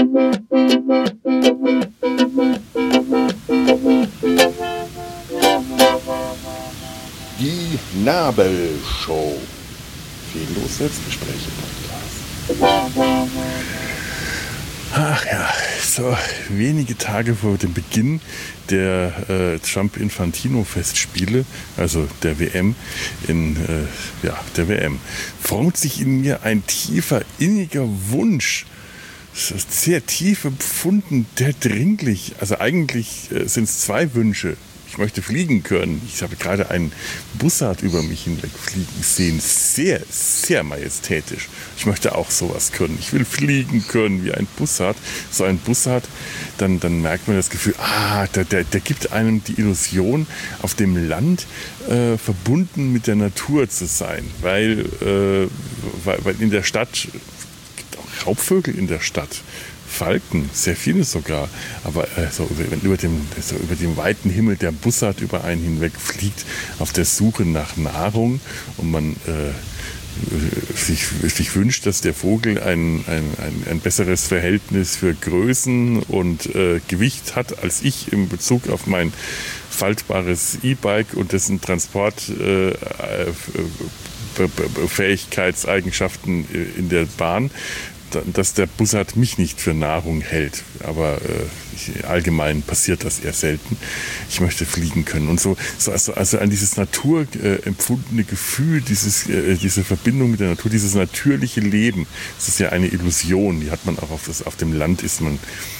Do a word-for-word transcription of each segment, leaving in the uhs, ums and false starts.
Die Nabelshow. Fehllos Selbstgespräche-Podcast. Ach ja, so wenige Tage vor dem Beginn der äh, Trump-Infantino-Festspiele, also der W M, in äh, ja, der W M, formt sich in mir ein tiefer, inniger Wunsch, sehr tief empfunden, der dringlich, also eigentlich äh, sind es zwei Wünsche. Ich möchte fliegen können. Ich habe gerade einen Bussard über mich hinwegfliegen sehen. Sehr, sehr majestätisch. Ich möchte auch sowas können. Ich will fliegen können wie ein Bussard. So ein Bussard, dann, dann merkt man das Gefühl, ah, der, der, der gibt einem die Illusion, auf dem Land äh, verbunden mit der Natur zu sein. Weil, äh, weil, weil in der Stadt, es gibt auch Raubvögel in der Stadt. Falken, sehr viele sogar, aber äh, so, wenn über dem, so über dem weiten Himmel der Bussard über einen hinweg fliegt, auf der Suche nach Nahrung und man äh, sich, sich wünscht, dass der Vogel ein, ein, ein, ein besseres Verhältnis für Größen und äh, Gewicht hat als ich in Bezug auf mein faltbares E-Bike und dessen Transportfähigkeitseigenschaften äh, äh, in der Bahn, dass der Bussard mich nicht für Nahrung hält. Aber äh, ich, allgemein passiert das eher selten. Ich möchte fliegen können. Und so, so also, also an dieses naturempfundene äh, Gefühl, dieses, äh, diese Verbindung mit der Natur, dieses natürliche Leben, das ist ja eine Illusion. Die hat man auch auf, das, auf dem Land, ist man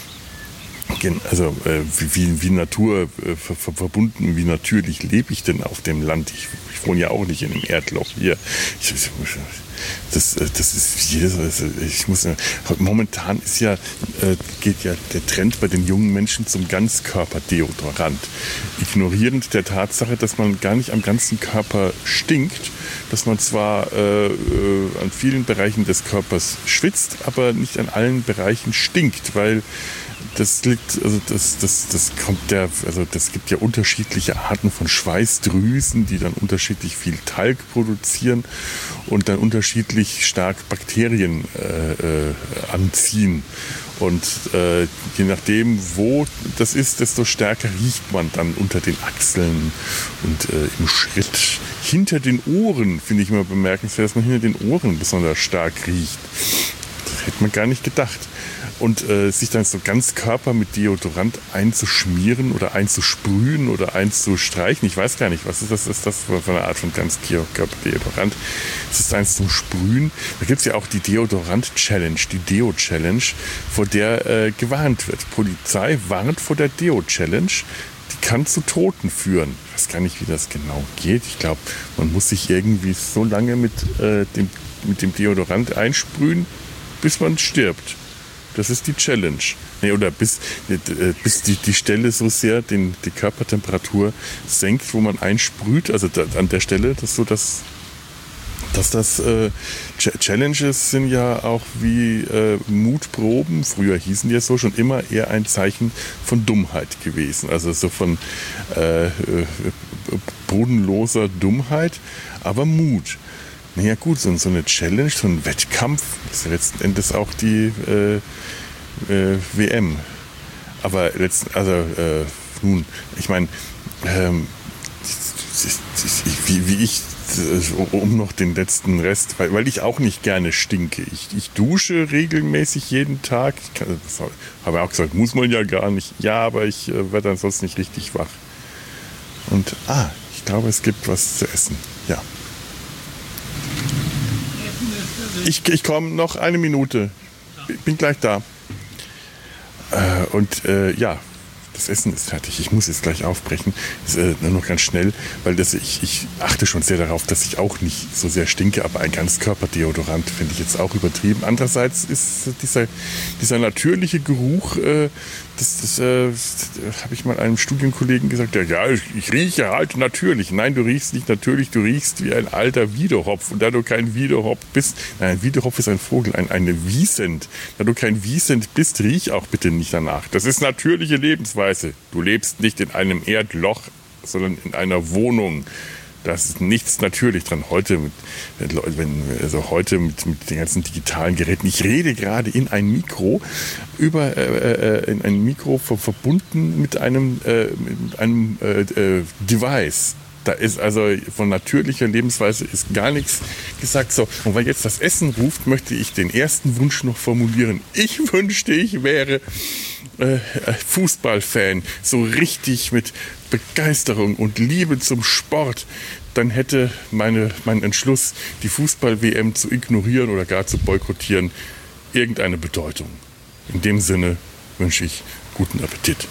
also äh, wie, wie Natur äh, ver, verbunden, wie natürlich lebe ich denn auf dem Land? Ich, ich wohne ja auch nicht in einem Erdloch hier. Ich, ich, das, das ist jedes, also ich muss momentan ist ja, äh, geht ja der Trend bei den jungen Menschen zum Ganzkörperdeodorant. Ignorierend der Tatsache, dass man gar nicht am ganzen Körper stinkt, dass man zwar äh, äh, an vielen Bereichen des Körpers schwitzt, aber nicht an allen Bereichen stinkt, weil das liegt, also das, das, das kommt ja, also das gibt ja unterschiedliche Arten von Schweißdrüsen, die dann unterschiedlich viel Talg produzieren und dann unterschiedlich stark Bakterien äh, äh, anziehen. Und äh, je nachdem, wo das ist, desto stärker riecht man dann unter den Achseln und äh, im Schritt. Hinter den Ohren finde ich immer bemerkenswert, dass man hinter den Ohren besonders stark riecht. Das hätte man gar nicht gedacht. Und äh, sich dann so ganz Körper mit Deodorant einzuschmieren oder einzusprühen oder einzustreichen. Ich weiß gar nicht, was ist das, ist das für eine Art von Ganzkörper-Deodorant? Es ist eins zum Sprühen. Da gibt es ja auch die Deodorant-Challenge, die Deo-Challenge, vor der äh, gewarnt wird. Polizei warnt vor der Deo-Challenge. Die kann zu Toten führen. Ich weiß gar nicht, wie das genau geht. Ich glaube, man muss sich irgendwie so lange mit, äh, dem, mit dem Deodorant einsprühen, bis man stirbt. Das ist die Challenge. Nee, oder bis, bis die, die Stelle so sehr den, die Körpertemperatur senkt, wo man einsprüht. Also da, an der Stelle, dass so das, dass das äh, Challenges sind ja auch wie äh, Mutproben. Früher hießen die ja so, schon immer eher ein Zeichen von Dummheit gewesen. Also so von äh, äh, bodenloser Dummheit, aber Mut. Naja gut, so, so eine Challenge, so ein Wettkampf, das ist ja letzten Endes auch die äh, äh, W M. Aber letzten, also äh, nun, ich meine, ähm, wie, wie ich, um noch den letzten Rest, weil, weil ich auch nicht gerne stinke. Ich, ich dusche regelmäßig jeden Tag. Ich kann, das habe ich auch gesagt, muss man ja gar nicht. Ja, aber ich äh, werde dann sonst nicht richtig wach. Und, ah, ich glaube, es gibt was zu essen. Ja. Ich, ich komme noch eine Minute. Ich bin gleich da. Äh, und äh, ja, das Essen ist fertig. Ich muss jetzt gleich aufbrechen. Das, äh, nur noch ganz schnell, weil das, ich, ich achte schon sehr darauf, dass ich auch nicht so sehr stinke, aber ein Ganzkörperdeodorant finde ich jetzt auch übertrieben. Andererseits ist dieser, dieser natürliche Geruch, äh, das, das, äh, das habe ich mal einem Studienkollegen gesagt, ja, ja, ich, ich rieche halt natürlich. Nein, du riechst nicht natürlich, du riechst wie ein alter Wiedehopf. Und da du kein Wiedehopf bist, nein, ein Wiedehopf ist ein Vogel, ein, eine Wiesent. Da du kein Wiesent bist, riech auch bitte nicht danach. Das ist natürliche Lebensweise. Du lebst nicht in einem Erdloch, sondern in einer Wohnung. Da ist nichts natürlich dran. Heute, mit, wenn, also heute mit, mit den ganzen digitalen Geräten. Ich rede gerade in ein Mikro, über, äh, in ein Mikro verbunden mit einem, äh, mit einem äh, äh, Device. Da ist also von natürlicher Lebensweise ist gar nichts gesagt. So, und weil jetzt das Essen ruft, möchte ich den ersten Wunsch noch formulieren. Ich wünschte, ich wäre äh, Fußballfan, so richtig mit Begeisterung und Liebe zum Sport. Dann hätte meine, mein Entschluss, die Fußball-W M zu ignorieren oder gar zu boykottieren, irgendeine Bedeutung. In dem Sinne wünsche ich guten Appetit.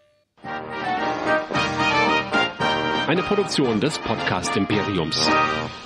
Eine Produktion des Podcast Imperiums.